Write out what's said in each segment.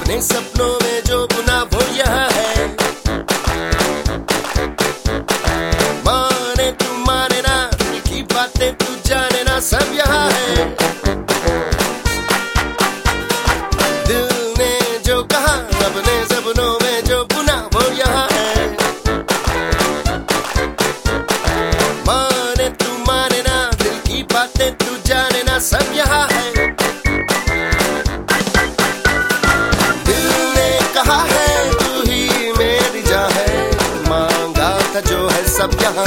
अपने सपनों में जो बुना वो यहाँ है। माने तू माने ना, दिल की बातें तू जाने ना, सब यहाँ है। दिल ने जो कहा, अपने सपनों में जो बुना वो यहाँ है। माने तू माने ना, दिल की बातें तू जाने ना, सब यहाँ है। जो है सब यहाँ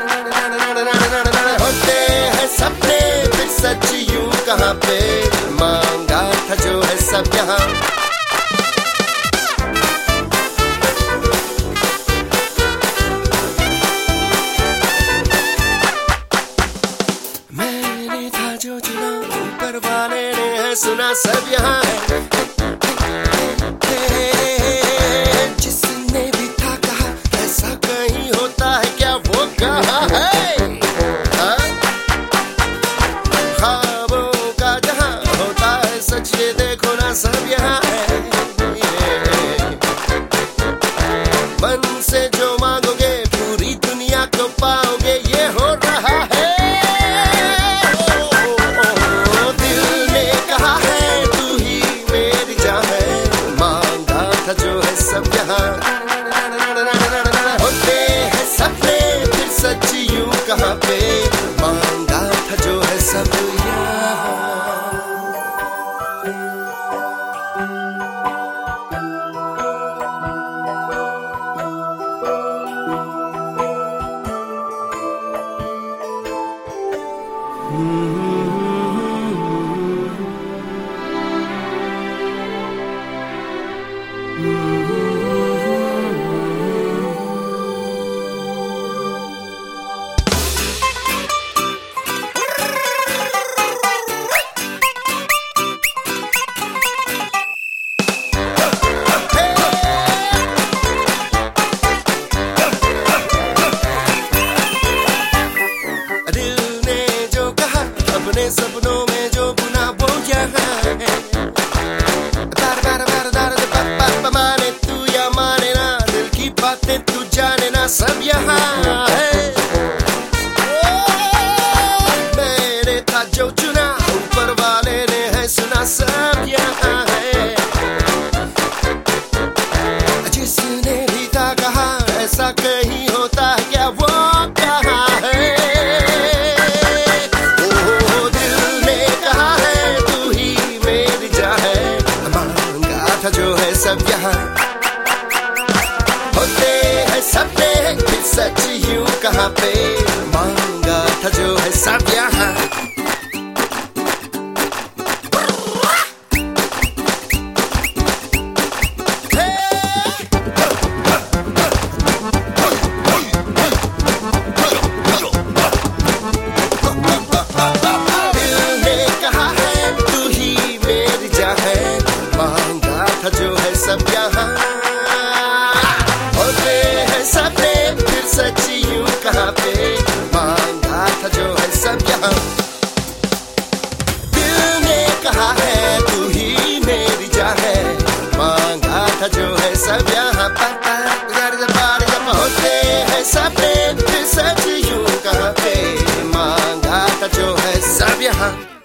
होते हैं सपने, फिर सच यूं कहाँ पे, मांगा था जो है सब यहाँ। मैंने था जो चुना, ऊपर वाले ने है सुना, सब यहाँ है। ये देखो ना सब यहाँ है। मन से जो मांगोगे पूरी दुनिया को पाओगे, ये हो रहा है। दिल ने कहा है तू ही मेरी जान है, मांगा था जो है सब यहाँ। होते हैं सपने फिर सच यूं कहाँ पे, मांगा था जो है सब यहाँ। अपने सपनों में जो बुना वो यहाँ है। माने तू या माने ना, दिल की बातें तू जाने ना, सब यहाँ है। मैंने था जो चुना, ऊपर वाले ने है सुना, सब यहाँ है। जिसने भी था कहा ऐसा कहीं होता है क्या, वो कहाँ है। जो है सब यहाँ होते हैं सपने, फिर सच यूं कहाँ पे, मांगा था जो है सब यहाँ। दिल ने कहा है तू ही मेरी जान है, मांगा जो है सब यहाँ। होते हैं सपने फिर सच यूं कहाँ पे, मांगा था जो है सब यहाँ। दिल ने कहा है तू ही मेरी जान है, मांगा था जो है सब यहाँ। होते हैं सपने फिर सच यूं कहाँ पे, मांगा था जो है सब यहाँ।